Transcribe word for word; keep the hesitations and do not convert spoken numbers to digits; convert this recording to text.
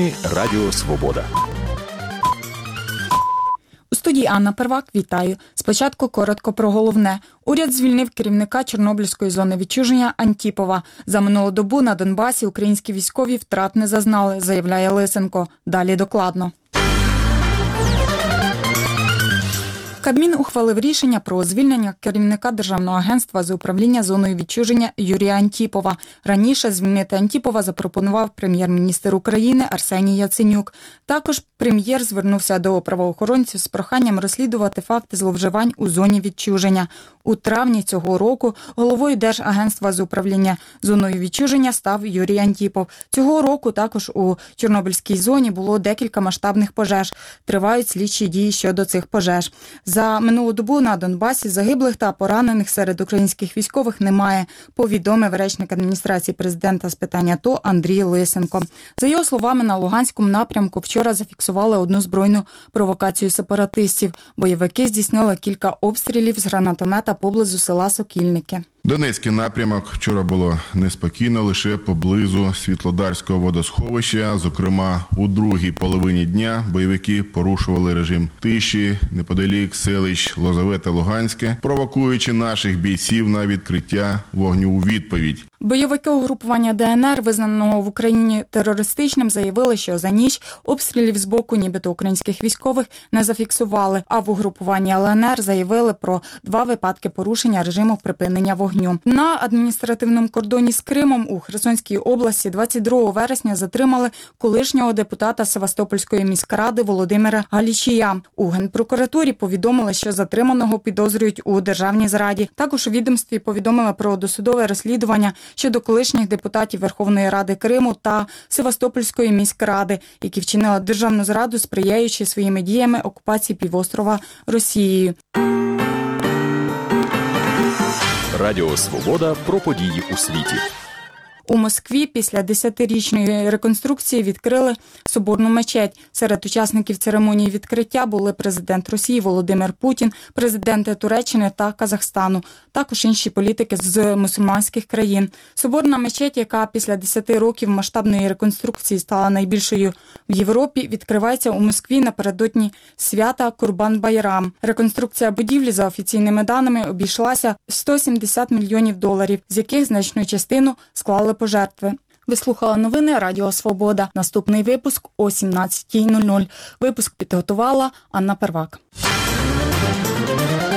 Новини Радіо Свобода. У студії Анна Первак. Вітаю. Спочатку коротко про головне. Уряд звільнив керівника Чорнобильської зони відчуження Антіпова. За минулу добу на Донбасі українські військові втрат не зазнали, заявляє Лисенко. Далі докладно. Кабмін ухвалив рішення про звільнення керівника Державного агентства з управління зоною відчуження Юрія Антіпова. Раніше звільнити Антіпова запропонував прем'єр-міністр України Арсеній Яценюк. Також прем'єр звернувся до правоохоронців з проханням розслідувати факти зловживань у зоні відчуження. У травні цього року головою Держагентства з управління зоною відчуження став Юрій Антіпов. Цього року також у Чорнобильській зоні було декілька масштабних пожеж. Тривають слідчі дії щодо цих пожеж. За минулу добу на Донбасі загиблих та поранених серед українських військових немає, повідомив речник адміністрації президента з питань АТО Андрій Лисенко. За його словами, на Луганському напрямку вчора зафіксували одну збройну провокацію сепаратистів. Бойовики здійснили кілька обстрілів з гранатомета поблизу села Сокільники. Донецький напрямок вчора було неспокійно лише поблизу Світлодарського водосховища. Зокрема, у другій половині дня бойовики порушували режим тиші неподалік селищ Лозове та Луганське, провокуючи наших бійців на відкриття вогню у відповідь. Бойовики угрупування ДНР, визнаного в Україні терористичним, заявили, що за ніч обстрілів з боку нібито українських військових не зафіксували, а в угрупуванні ЛНР заявили про два випадки порушення режиму припинення вогню. На адміністративному кордоні з Кримом у Херсонській області двадцять другого вересня затримали колишнього депутата Севастопольської міськради Володимира Галічія. У Генпрокуратурі повідомили, що затриманого підозрюють у державній зраді. Також у відомстві повідомили про досудове розслідування щодо колишніх депутатів Верховної Ради Криму та Севастопольської міськради, які вчинили державну зраду, сприяючи своїми діями окупації півострова Росією. Радіо Свобода про події у світі. У Москві після десятирічної реконструкції відкрили соборну мечеть. Серед учасників церемонії відкриття були президент Росії Володимир Путін, президенти Туреччини та Казахстану, також інші політики з мусульманських країн. Соборна мечеть, яка після десяти років масштабної реконструкції стала найбільшою в Європі, відкривається у Москві напередодні свята Курбан-Байрам. Реконструкція будівлі, за офіційними даними, обійшлася сто сімдесят мільйонів доларів, з яких значну частину склали пожертви. Ви слухали новини Радіо Свобода. Наступний випуск о сімнадцятій нуль нуль. Випуск підготувала Анна Первак.